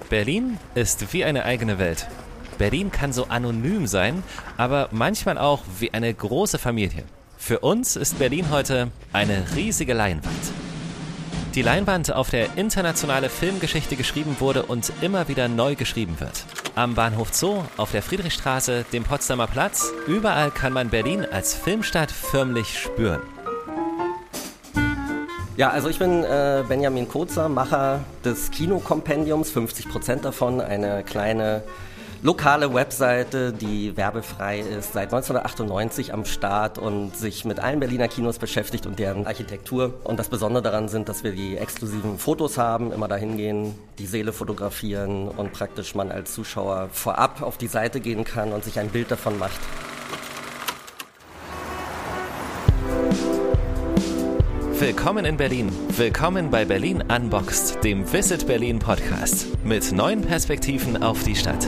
Berlin ist wie eine eigene Welt. Berlin kann so anonym sein, aber manchmal auch wie eine große Familie. Für uns ist Berlin heute eine riesige Leinwand. Die Leinwand, auf der internationale Filmgeschichte geschrieben wurde und immer wieder neu geschrieben wird. Am Bahnhof Zoo, auf der Friedrichstraße, dem Potsdamer Platz, überall kann man Berlin als Filmstadt förmlich spüren. Ja, also ich bin Benjamin Kozer, Macher des Kinokompendiums, 50% davon, eine kleine lokale Webseite, die werbefrei ist, seit 1998 am Start und sich mit allen Berliner Kinos beschäftigt und deren Architektur. Und das Besondere daran sind, dass wir die exklusiven Fotos haben, immer dahin gehen, die Seele fotografieren und praktisch man als Zuschauer vorab auf die Seite gehen kann und sich ein Bild davon macht. Willkommen in Berlin. Willkommen bei Berlin Unboxed, dem Visit Berlin Podcast. Mit neuen Perspektiven auf die Stadt.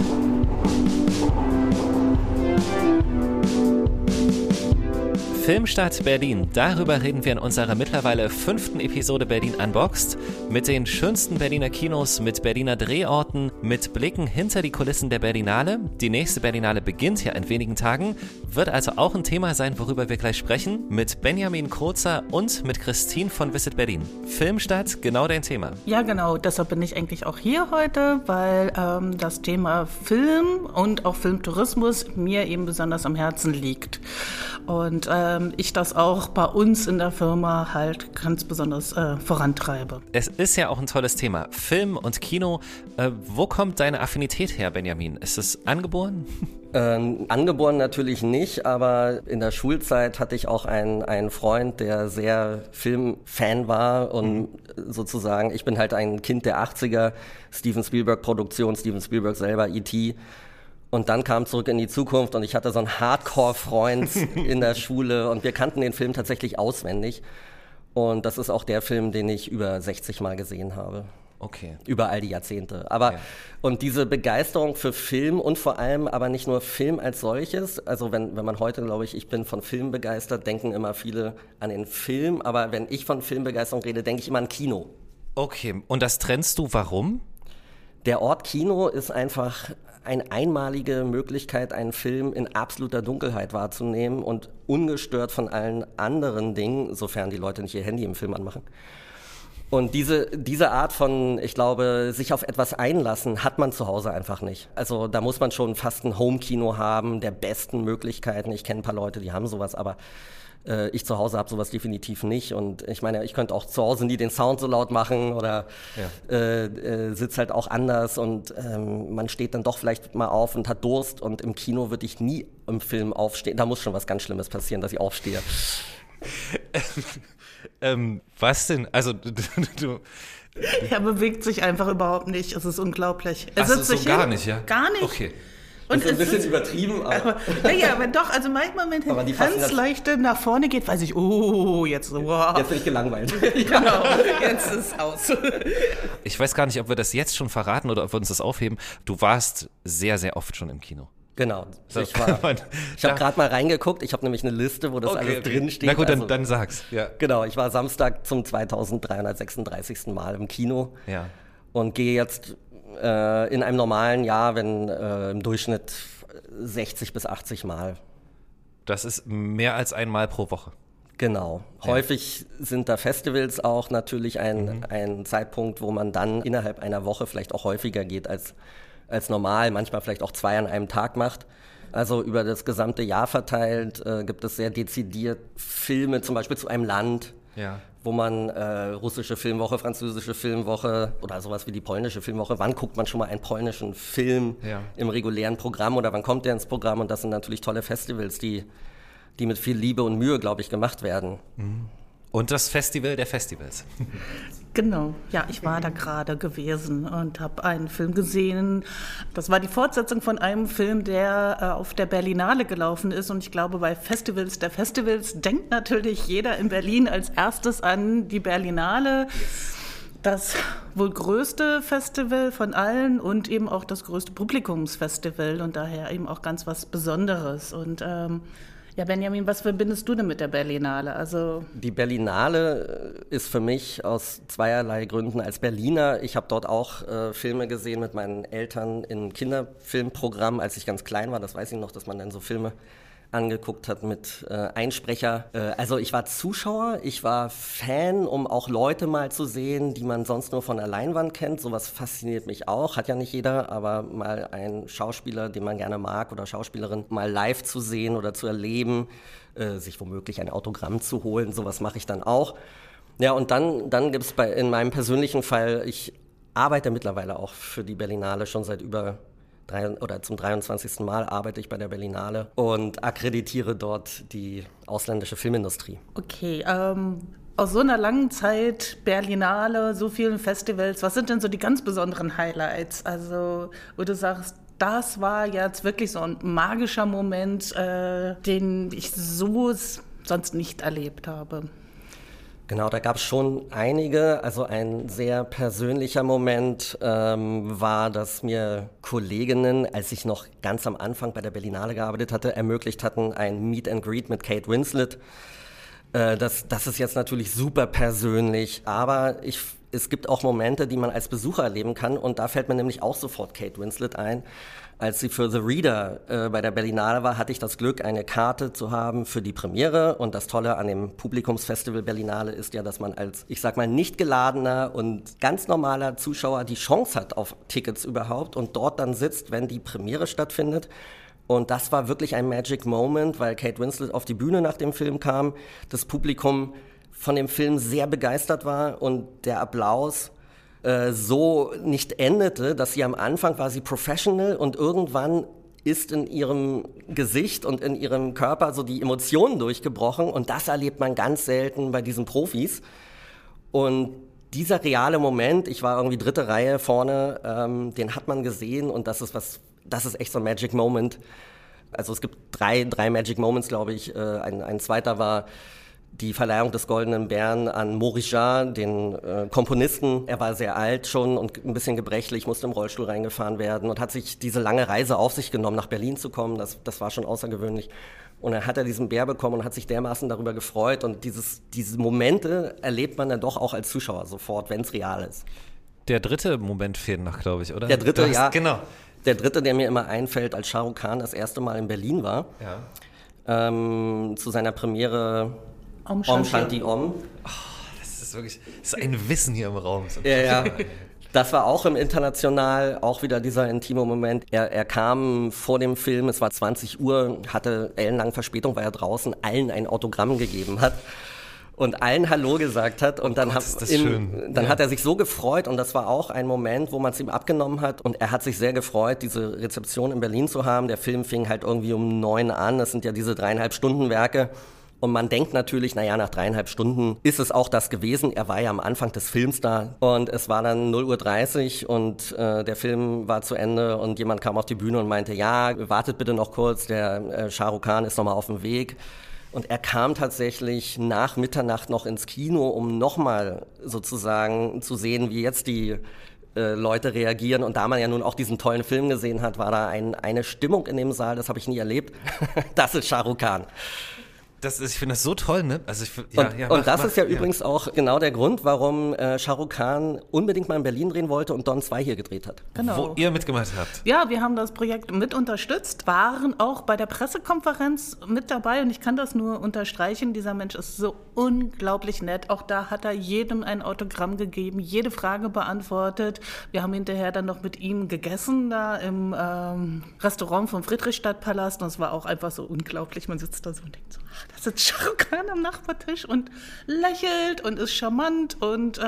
Filmstadt Berlin, darüber reden wir in unserer mittlerweile 5. Episode Berlin Unboxed mit den schönsten Berliner Kinos, mit Berliner Drehorten, mit Blicken hinter die Kulissen der Berlinale. Die nächste Berlinale beginnt ja in wenigen Tagen, wird also auch ein Thema sein, worüber wir gleich sprechen, mit Benjamin Kozer und mit Christine von Visit Berlin. Filmstadt, genau dein Thema. Ja, genau, deshalb bin ich eigentlich auch hier heute, weil das Thema Film und auch Filmtourismus mir eben besonders am Herzen liegt. Und ich das auch bei uns in der Firma halt ganz besonders vorantreibe. Es ist ja auch ein tolles Thema. Film und Kino. Wo kommt deine Affinität her, Benjamin? Ist es angeboren? Angeboren natürlich nicht, aber in der Schulzeit hatte ich auch einen Freund, der sehr Filmfan war und sozusagen, ich bin halt ein Kind der 80er, Steven Spielberg Produktion, Steven Spielberg selber, E.T., und dann kam Zurück in die Zukunft und ich hatte so einen Hardcore-Freund in der Schule und wir kannten den Film tatsächlich auswendig. Und das ist auch der Film, den ich über 60 Mal gesehen habe. Okay. Über all die Jahrzehnte. Aber ja. Und diese Begeisterung für Film und vor allem aber nicht nur Film als solches, also wenn man heute, glaube ich bin von Film begeistert, denken immer viele an den Film, aber wenn ich von Filmbegeisterung rede, denke ich immer an Kino. Okay, und das trennst du warum? Der Ort Kino ist einfach eine einmalige Möglichkeit, einen Film in absoluter Dunkelheit wahrzunehmen und ungestört von allen anderen Dingen, sofern die Leute nicht ihr Handy im Film anmachen. Und diese Art von, ich glaube, sich auf etwas einlassen, hat man zu Hause einfach nicht. Also da muss man schon fast ein Home-Kino haben, der besten Möglichkeiten. Ich kenne ein paar Leute, die haben sowas, aber ich zu Hause habe sowas definitiv nicht. Und ich meine, ich könnte auch zu Hause nie den Sound so laut machen oder sitze halt auch anders und man steht dann doch vielleicht mal auf und hat Durst und im Kino würde ich nie im Film aufstehen. Da muss schon was ganz Schlimmes passieren, dass ich aufstehe. Was denn? Also du Er bewegt sich einfach überhaupt nicht. Es ist unglaublich. Er sitzt sich gar nicht, ja? Gar nicht. Okay. Und ist ein bisschen übertrieben, aber naja, aber doch, also manchmal, wenn er ganz leichte nach vorne geht, weiß ich, jetzt so, wow. Jetzt bin ich gelangweilt. Genau, jetzt ist es aus. Ich weiß gar nicht, ob wir das jetzt schon verraten oder ob wir uns das aufheben. Du warst sehr, sehr oft schon im Kino. Genau. So, ich habe gerade mal reingeguckt. Ich habe nämlich eine Liste, wo das alles drin steht. Na gut, dann sag's. Ja. Genau, ich war Samstag zum 2336. Mal im Kino und gehe jetzt in einem normalen Jahr, wenn im Durchschnitt 60 bis 80 Mal. Das ist mehr als einmal pro Woche. Genau. Ja. Häufig sind da Festivals auch natürlich ein Zeitpunkt, wo man dann innerhalb einer Woche vielleicht auch häufiger geht als normal, manchmal vielleicht auch 2 an einem Tag macht. Also über das gesamte Jahr verteilt gibt es sehr dezidiert Filme, zum Beispiel zu einem Land, wo man russische Filmwoche, französische Filmwoche oder sowas wie die polnische Filmwoche, wann guckt man schon mal einen polnischen Film im regulären Programm oder wann kommt der ins Programm? Und das sind natürlich tolle Festivals, die mit viel Liebe und Mühe, glaube ich, gemacht werden. Und das Festival der Festivals. Genau, ja, ich war da gerade gewesen und habe einen Film gesehen. Das war die Fortsetzung von einem Film, der auf der Berlinale gelaufen ist. Und ich glaube, bei Festivals der Festivals denkt natürlich jeder in Berlin als erstes an die Berlinale. Das wohl größte Festival von allen und eben auch das größte Publikumsfestival und daher eben auch ganz was Besonderes. Und Ja, Benjamin, was verbindest du denn mit der Berlinale? Also Die Berlinale ist für mich aus zweierlei Gründen als Berliner. Ich habe dort auch Filme gesehen mit meinen Eltern im Kinderfilmprogramm, als ich ganz klein war. Das weiß ich noch, dass man dann so Filme angeguckt hat mit Einsprecher. Also ich war Zuschauer, ich war Fan, um auch Leute mal zu sehen, die man sonst nur von der Leinwand kennt. Sowas fasziniert mich auch, hat ja nicht jeder, aber mal einen Schauspieler, den man gerne mag oder Schauspielerin, mal live zu sehen oder zu erleben, sich womöglich ein Autogramm zu holen, sowas mache ich dann auch. Ja, und dann gibt es in meinem persönlichen Fall, ich arbeite mittlerweile auch für die Berlinale schon seit zum 23. Mal arbeite ich bei der Berlinale und akkreditiere dort die ausländische Filmindustrie. okay, aus so einer langen Zeit, Berlinale, so vielen Festivals, was sind denn so die ganz besonderen Highlights? Also, wo du sagst, das war jetzt wirklich so ein magischer Moment, den ich so sonst nicht erlebt habe. Genau, da gab es schon einige. Also ein sehr persönlicher Moment war, dass mir Kolleginnen, als ich noch ganz am Anfang bei der Berlinale gearbeitet hatte, ermöglicht hatten, ein Meet and Greet mit Kate Winslet. Das ist jetzt natürlich super persönlich, aber es gibt auch Momente, die man als Besucher erleben kann, und da fällt mir nämlich auch sofort Kate Winslet ein. Als sie für The Reader bei der Berlinale war, hatte ich das Glück, eine Karte zu haben für die Premiere. Und das Tolle an dem Publikumsfestival Berlinale ist ja, dass man als, ich sag mal, nicht geladener und ganz normaler Zuschauer die Chance hat auf Tickets überhaupt und dort dann sitzt, wenn die Premiere stattfindet. Und das war wirklich ein Magic Moment, weil Kate Winslet auf die Bühne nach dem Film kam, das Publikum von dem Film sehr begeistert war und der Applaus so nicht endete, dass sie am Anfang war sie professional und irgendwann ist in ihrem Gesicht und in ihrem Körper so die Emotionen durchgebrochen, und das erlebt man ganz selten bei diesen Profis. Und dieser reale Moment, ich war irgendwie 3. Reihe vorne, den hat man gesehen, und das ist echt so ein Magic Moment. Also es gibt drei Magic Moments, glaube ich. Ein zweiter war die Verleihung des Goldenen Bären an Maurice Jarre, den Komponisten. Er war sehr alt schon und ein bisschen gebrechlich, musste im Rollstuhl reingefahren werden und hat sich diese lange Reise auf sich genommen, nach Berlin zu kommen. Das war schon außergewöhnlich. Und dann hat er diesen Bär bekommen und hat sich dermaßen darüber gefreut. Und diese Momente erlebt man dann doch auch als Zuschauer sofort, wenn es real ist. Der dritte Moment fehlt noch, glaube ich, oder? Der dritte, ja. Genau. Der dritte, der mir immer einfällt, als Shah Rukh Khan das erste Mal in Berlin war, zu seiner Premiere Om Shanti Om. Oh, das ist ein Wissen hier im Raum. Ja. Das war auch im International, auch wieder dieser intime Moment. Er kam vor dem Film, es war 20 Uhr, hatte ellenlange Verspätung, weil er draußen allen ein Autogramm gegeben hat und allen Hallo gesagt hat. Und dann, dann hat er sich so gefreut, und das war auch ein Moment, wo man es ihm abgenommen hat. Und er hat sich sehr gefreut, diese Rezeption in Berlin zu haben. Der Film fing halt irgendwie um 9 an, das sind ja diese 3,5 Stunden Werke. Und man denkt natürlich, nach 3,5 Stunden ist es auch das gewesen. Er war ja am Anfang des Films da. Und es war dann 0:30 Uhr und der Film war zu Ende und jemand kam auf die Bühne und meinte, ja, wartet bitte noch kurz, der Shah Rukh Khan ist noch mal auf dem Weg. Und er kam tatsächlich nach Mitternacht noch ins Kino, um nochmal sozusagen zu sehen, wie jetzt die Leute reagieren. Und da man ja nun auch diesen tollen Film gesehen hat, war da eine Stimmung in dem Saal, das habe ich nie erlebt. Das ist Shah Rukh Khan. Ich finde das so toll, ne? Also das ist ja übrigens auch genau der Grund, warum Shah Rukh Khan unbedingt mal in Berlin drehen wollte und Don 2 hier gedreht hat. Genau. Wo ihr mitgemacht habt. Ja, wir haben das Projekt mit unterstützt, waren auch bei der Pressekonferenz mit dabei, und ich kann das nur unterstreichen. Dieser Mensch ist so unglaublich nett. Auch da hat er jedem ein Autogramm gegeben, jede Frage beantwortet. Wir haben hinterher dann noch mit ihm gegessen, da im Restaurant vom Friedrichstadtpalast, und es war auch einfach so unglaublich. Man sitzt da so und denkt so, da sitzt Shah Rukh Khan am Nachbartisch und lächelt und ist charmant, und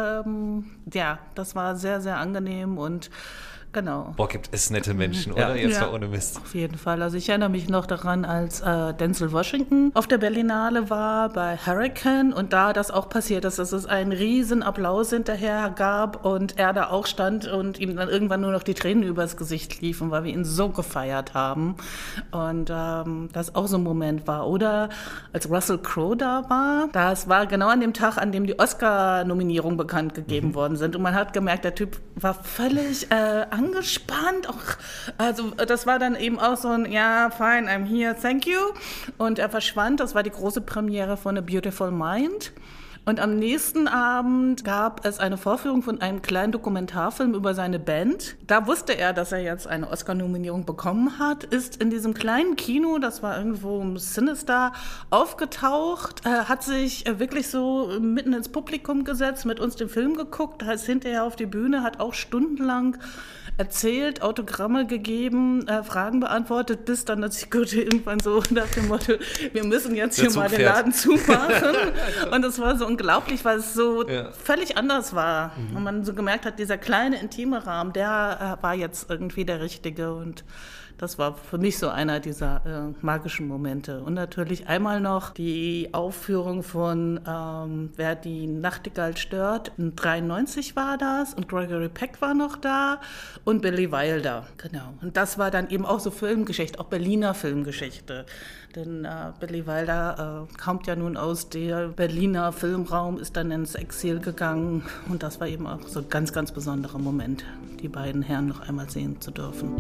das war sehr, sehr angenehm und genau. Boah, gibt es nette Menschen, oder? Jetzt mal ohne Mist. Auf jeden Fall. Also ich erinnere mich noch daran, als Denzel Washington auf der Berlinale war bei Hurricane und da das auch passiert ist, dass es einen riesen Applaus hinterher gab und er da auch stand und ihm dann irgendwann nur noch die Tränen übers Gesicht liefen, weil wir ihn so gefeiert haben. Und das auch so ein Moment war. Oder als Russell Crowe da war, das war genau an dem Tag, an dem die Oscar-Nominierungen bekannt gegeben worden sind. Und man hat gemerkt, der Typ war völlig angespannt. Also das war dann eben auch so ein, ja, fine, I'm here, thank you. Und er verschwand, das war die große Premiere von A Beautiful Mind. Und am nächsten Abend gab es eine Vorführung von einem kleinen Dokumentarfilm über seine Band. Da wusste er, dass er jetzt eine Oscar-Nominierung bekommen hat, ist in diesem kleinen Kino, das war irgendwo im Sinister, aufgetaucht, hat sich wirklich so mitten ins Publikum gesetzt, mit uns den Film geguckt, ist hinterher auf die Bühne, hat auch stundenlang erzählt, Autogramme gegeben, Fragen beantwortet, bis dann das Security irgendwann so nach dem Motto, wir müssen jetzt hier mal den Laden zumachen. Und das war so unglaublich, weil es so völlig anders war. Und man so gemerkt hat, dieser kleine, intime Rahmen, der war jetzt irgendwie der richtige. Und das war für mich so einer dieser magischen Momente. Und natürlich einmal noch die Aufführung von Wer die Nachtigall stört. In 93 war das und Gregory Peck war noch da und Billy Wilder. Genau. Und das war dann eben auch so Filmgeschichte, auch Berliner Filmgeschichte. Denn Billy Wilder kommt ja nun aus der Berliner Filmraum, ist dann ins Exil gegangen. Und das war eben auch so ein ganz, ganz besonderer Moment, die beiden Herren noch einmal sehen zu dürfen.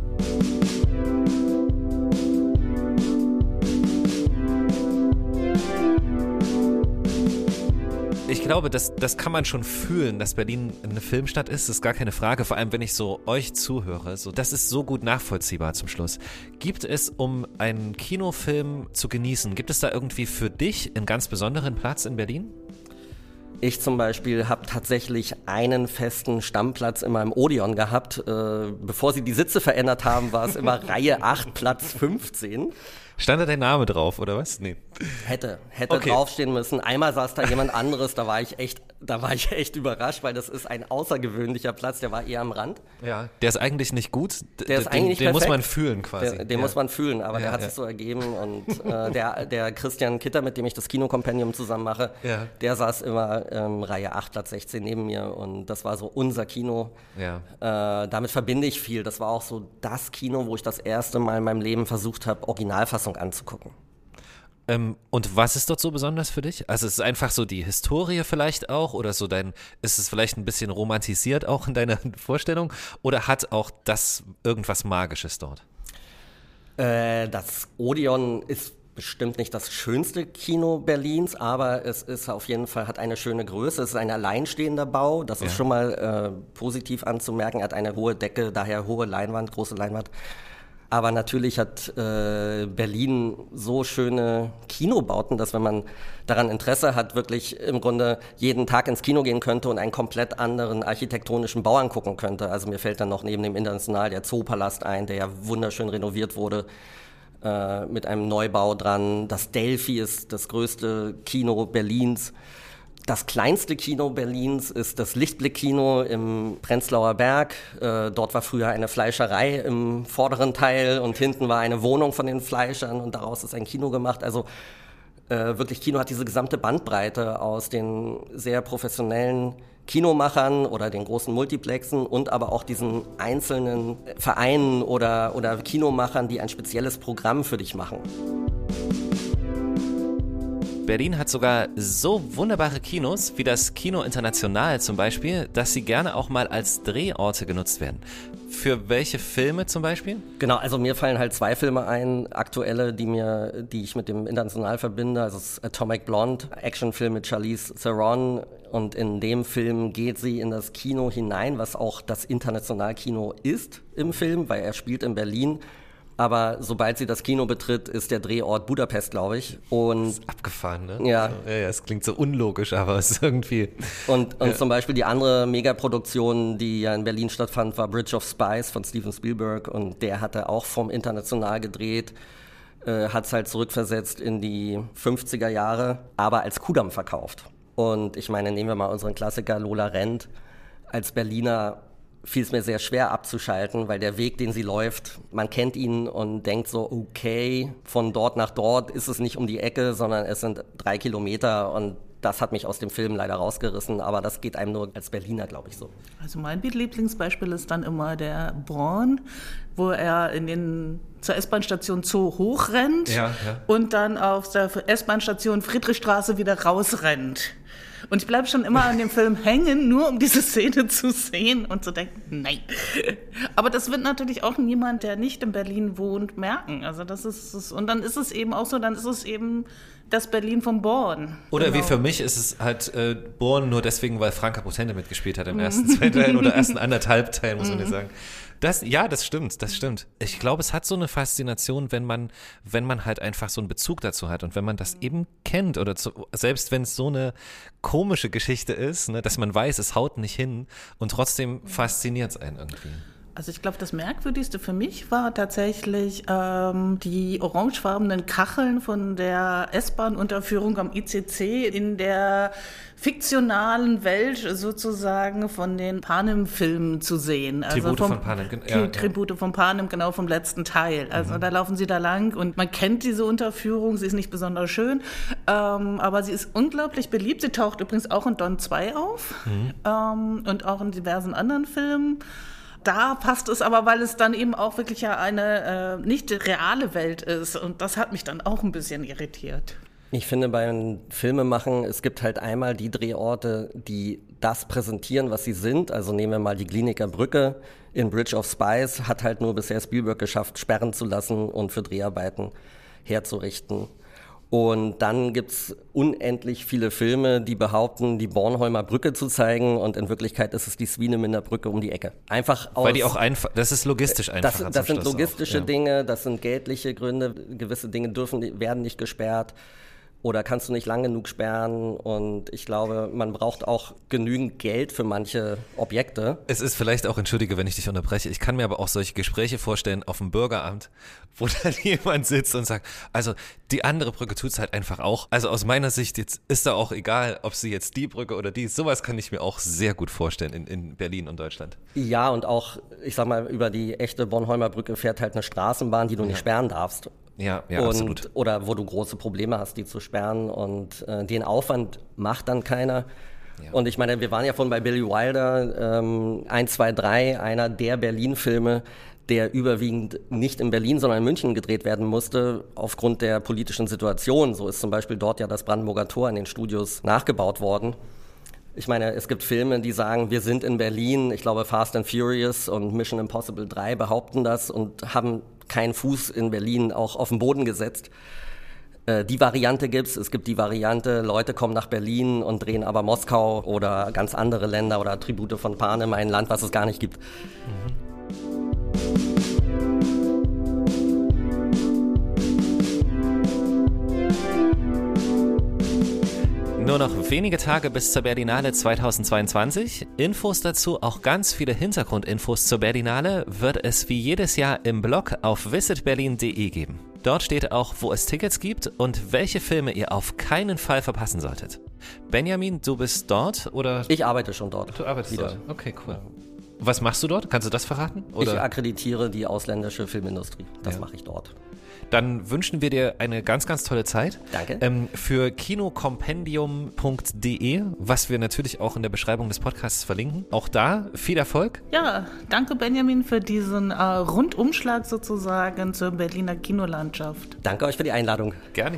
Ich glaube, das kann man schon fühlen, dass Berlin eine Filmstadt ist. Das ist gar keine Frage, vor allem wenn ich so euch zuhöre. So, das ist so gut nachvollziehbar zum Schluss. Gibt es, um einen Kinofilm zu genießen, gibt es da irgendwie für dich einen ganz besonderen Platz in Berlin? Ich zum Beispiel habe tatsächlich einen festen Stammplatz in meinem Odeon gehabt. Bevor sie die Sitze verändert haben, war es immer Reihe 8, Platz 15. Stand da dein Name drauf, oder was? Nee. Hätte draufstehen müssen. Einmal saß da jemand anderes, da war ich echt überrascht, weil das ist ein außergewöhnlicher Platz, der war eher am Rand. Ja, der ist eigentlich nicht gut. Der ist eigentlich nicht perfekt. Den muss man fühlen quasi. Den muss man fühlen, aber der hat sich so ergeben. Und der Christian Kitter, mit dem ich das Kinokompendium zusammen mache, der saß immer Reihe 8, Platz 16 neben mir und das war so unser Kino. Ja. Damit verbinde ich viel. Das war auch so das Kino, wo ich das erste Mal in meinem Leben versucht habe, Originalfassung anzugucken. Und was ist dort so besonders für dich? Also es ist einfach so die Historie vielleicht auch oder so ist es vielleicht ein bisschen romantisiert auch in deiner Vorstellung oder hat auch das irgendwas Magisches dort? Das Odeon ist bestimmt nicht das schönste Kino Berlins, aber es ist auf jeden Fall, hat eine schöne Größe. Es ist ein alleinstehender Bau, das ist schon mal positiv anzumerken. Er hat eine hohe Decke, daher hohe Leinwand, große Leinwand. Aber natürlich hat Berlin so schöne Kinobauten, dass wenn man daran Interesse hat, wirklich im Grunde jeden Tag ins Kino gehen könnte und einen komplett anderen architektonischen Bau angucken könnte. Also mir fällt dann noch neben dem International der Zoopalast ein, der ja wunderschön renoviert wurde, mit einem Neubau dran. Das Delphi ist das größte Kino Berlins. Das kleinste Kino Berlins ist das Lichtblick-Kino im Prenzlauer Berg. Dort war früher eine Fleischerei im vorderen Teil und hinten war eine Wohnung von den Fleischern und daraus ist ein Kino gemacht. Also wirklich, Kino hat diese gesamte Bandbreite aus den sehr professionellen Kinomachern oder den großen Multiplexen und aber auch diesen einzelnen Vereinen oder Kinomachern, die ein spezielles Programm für dich machen. Berlin hat sogar so wunderbare Kinos, wie das Kino International zum Beispiel, dass sie gerne auch mal als Drehorte genutzt werden. Für welche Filme zum Beispiel? Genau, also mir fallen halt 2 Filme ein, aktuelle, die ich mit dem International verbinde. Also es ist Atomic Blonde, Actionfilm mit Charlize Theron. Und in dem Film geht sie in das Kino hinein, was auch das Internationalkino ist im Film, weil er spielt in Berlin. Aber sobald sie das Kino betritt, ist der Drehort Budapest, glaube ich. Und das ist abgefahren, ne? Ja. Ja, es klingt so unlogisch, aber es ist irgendwie... Und zum Beispiel die andere Megaproduktion, die ja in Berlin stattfand, war Bridge of Spies von Steven Spielberg. Und der hatte auch vom International gedreht, hat es halt zurückversetzt in die 50er Jahre, aber als Kudamm verkauft. Und ich meine, nehmen wir mal unseren Klassiker Lola Rent. Als Berliner fiel es mir sehr schwer abzuschalten, weil der Weg, den sie läuft, man kennt ihn und denkt so, okay, von dort nach dort ist es nicht um die Ecke, sondern es sind 3 Kilometer und das hat mich aus dem Film leider rausgerissen, aber das geht einem nur als Berliner, glaube ich, so. Also mein Lieblingsbeispiel ist dann immer der Born, wo er zur S-Bahn-Station Zoo hochrennt und dann auf der S-Bahn-Station Friedrichstraße wieder rausrennt. Und ich bleibe schon immer an dem Film hängen, nur um diese Szene zu sehen und zu denken, nein. Aber das wird natürlich auch niemand, der nicht in Berlin wohnt, merken. Also das ist, und dann ist es eben auch so, dann ist es eben das Berlin von Born. Oder genau. Wie für mich ist es halt Born nur deswegen, weil Franka Potente mitgespielt hat im ersten, zwei Teilen oder ersten anderthalb Teilen, muss man ja sagen. Das stimmt. Ich glaube, es hat so eine Faszination, wenn man halt einfach so einen Bezug dazu hat und wenn man das eben kennt oder selbst wenn es so eine komische Geschichte ist, ne, dass man weiß, es haut nicht hin und trotzdem fasziniert es einen irgendwie. Also ich glaube, das Merkwürdigste für mich war tatsächlich die orangefarbenen Kacheln von der S-Bahn-Unterführung am ICC in der fiktionalen Welt sozusagen von den Panem-Filmen zu sehen. Tribute von Panem, Tribute von Panem, genau, vom letzten Teil. Also da laufen sie da lang und man kennt diese Unterführung, sie ist nicht besonders schön, aber sie ist unglaublich beliebt. Sie taucht übrigens auch in Don 2 auf und auch in diversen anderen Filmen. Da passt es aber, weil es dann eben auch wirklich ja eine nicht reale Welt ist. Und das hat mich dann auch ein bisschen irritiert. Ich finde beim Filmemachen, es gibt halt einmal die Drehorte, die das präsentieren, was sie sind. Also nehmen wir mal die Gliniker Brücke in Bridge of Spies, hat halt nur bisher Spielberg geschafft, sperren zu lassen und für Dreharbeiten herzurichten. Und dann gibt's unendlich viele Filme, die behaupten, die Bornholmer Brücke zu zeigen und in Wirklichkeit ist es die Swinemünder Brücke um die Ecke. Einfach aus... Weil die auch einfach, das ist logistisch einfacher. Das sind logistische Dinge, das sind geldliche Gründe, gewisse Dinge werden nicht gesperrt. Oder kannst du nicht lang genug sperren? Und ich glaube, man braucht auch genügend Geld für manche Objekte. Es ist vielleicht auch, entschuldige, wenn ich dich unterbreche, ich kann mir aber auch solche Gespräche vorstellen auf dem Bürgeramt, wo dann jemand sitzt und sagt, also die andere Brücke tut's halt einfach auch. Also aus meiner Sicht jetzt ist da auch egal, ob sie jetzt die Brücke oder die ist. Sowas kann ich mir auch sehr gut vorstellen in Berlin und Deutschland. Ja, und auch, ich sag mal, über die echte Bornholmer Brücke fährt halt eine Straßenbahn, die du nicht sperren darfst. Ja, absolut. Oder wo du große Probleme hast, die zu sperren und den Aufwand macht dann keiner. Ja. Und ich meine, wir waren ja vorhin bei Billy Wilder, 1, 2, 3, einer der Berlin-Filme, der überwiegend nicht in Berlin, sondern in München gedreht werden musste, aufgrund der politischen Situation. So ist zum Beispiel dort ja das Brandenburger Tor in den Studios nachgebaut worden. Ich meine, es gibt Filme, die sagen, wir sind in Berlin. Ich glaube, Fast and Furious und Mission Impossible 3 behaupten das und haben keinen Fuß in Berlin auch auf den Boden gesetzt. Die Variante gibt's. Es gibt die Variante, Leute kommen nach Berlin und drehen aber Moskau oder ganz andere Länder oder Tribute von Panem, ein Land, was es gar nicht gibt. Nur noch wenige Tage bis zur Berlinale 2022. Infos dazu, auch ganz viele Hintergrundinfos zur Berlinale, wird es wie jedes Jahr im Blog auf visitberlin.de geben. Dort steht auch, wo es Tickets gibt und welche Filme ihr auf keinen Fall verpassen solltet. Benjamin, du bist dort oder? Ich arbeite schon dort. Du arbeitest dort? Okay, cool. Was machst du dort? Kannst du das verraten? Oder? Ich akkreditiere die ausländische Filmindustrie. Das mache ich dort. Dann wünschen wir dir eine ganz, ganz tolle Zeit. Danke. Für kinocompendium.de, was wir natürlich auch in der Beschreibung des Podcasts verlinken. Auch da viel Erfolg. Ja, danke Benjamin für diesen Rundumschlag sozusagen zur Berliner Kinolandschaft. Danke euch für die Einladung. Gerne.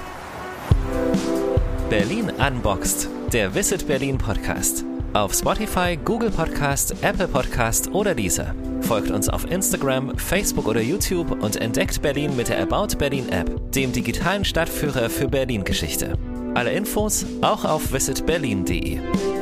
Berlin Unboxed, der Visit Berlin Podcast. Auf Spotify, Google Podcast, Apple Podcast oder Deezer. Folgt uns auf Instagram, Facebook oder YouTube und entdeckt Berlin mit der About Berlin App, dem digitalen Stadtführer für Berlin-Geschichte. Alle Infos auch auf visitberlin.de.